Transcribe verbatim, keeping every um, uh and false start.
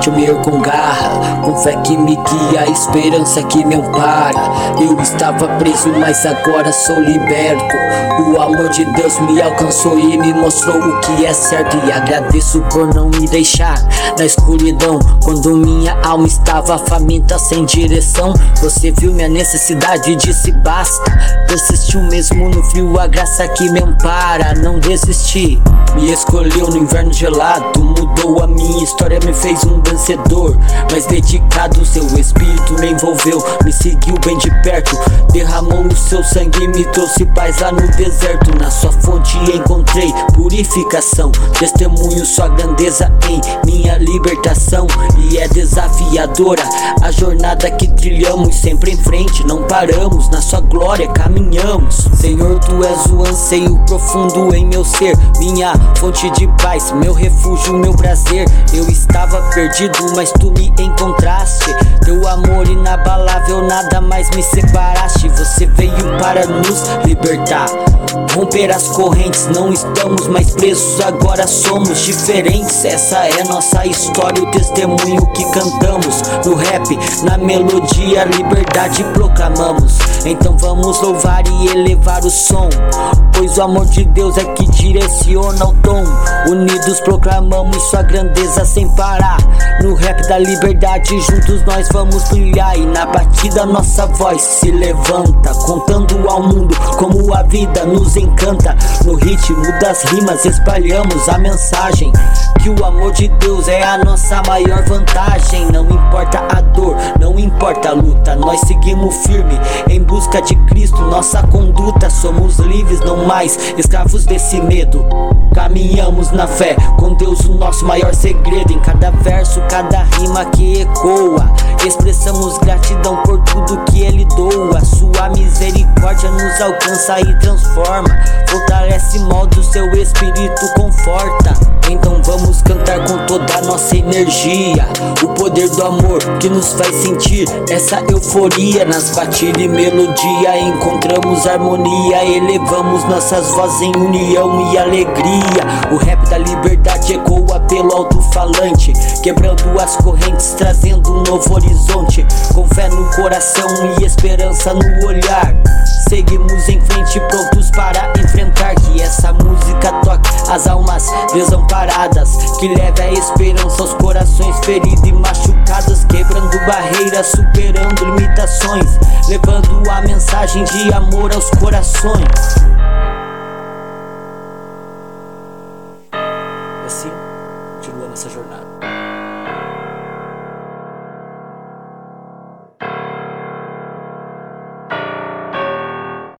me ergo com garra, com fé que me guia, a esperança que me ampara. Eu estava preso, mas agora sou liberto. O amor de Deus me alcançou e me mostrou o que é certo. E agradeço por não me deixar na escuridão, quando minha alma estava faminta, sem direção. Você viu minha necessidade e disse basta. Persistiu mesmo no frio, a graça que me ampara. Não desisti, me escolheu no inverno gelado, mudou a minha história, me fez um vencedor. Mas dedicado, seu espírito me envolveu, me seguiu bem de perto, derramou o seu sangue e me trouxe paz lá no deserto. Na sua fonte encontrei purificação, testemunho sua grandeza em minha libertação. E é desafiadora a jornada que trilhamos, sempre em frente, não paramos, na sua glória caminhamos. Senhor, tu és o anseio profundo em meu ser, minha fonte de paz, meu refúgio, meu prazer. Eu estava perdido, mas tu me encontraste, teu amor inabalável, nada mais me separaste. Você veio para nos libertar, romper as correntes, não estamos mais presos, agora somos diferentes. Essa é nossa história, o testemunho que cantamos no rap, na melodia, liberdade proclamamos. Então vamos louvar e elevar o som, pois o amor de Deus é que direciona o tom. Unidos proclamamos sua grandeza sem parar, no rap da liberdade juntos nós vamos brilhar. E na batida nossa voz se levanta, contando ao mundo como a vida nos encanta. No ritmo das rimas espalhamos a mensagem que o amor de Deus é a nossa maior vantagem. Não importa a dor, não importa a luta, nós seguimos firme em busca de Cristo, nossa conduta. Somos livres, não mais escravos desse medo. Caminhamos na fé, com Deus o nosso maior segredo. Em cada verso, cada rima que ecoa, expressamos gratidão por tudo que Ele doa. Sua misericórdia nos alcança e transforma, fortalece, molda, o seu espírito conforta. Então vamos cantar com toda a nossa energia, o poder do amor que nos faz sentir essa euforia. Nas batidas e melodia encontramos harmonia, elevamos nossas vozes em união e alegria. O rap da liberdade ecoa pelo alto-falante, quebrando as correntes, trazendo um novo horizonte. Com fé no coração e esperança no olhar, seguimos em frente, prontos para enfrentar. Que essa música toque as almas desamparadas, que leve a esperança aos corações feridos e machucados, quebrando barreiras, superando limitações, levando a mensagem de amor aos corações. E assim continua nossa jornada.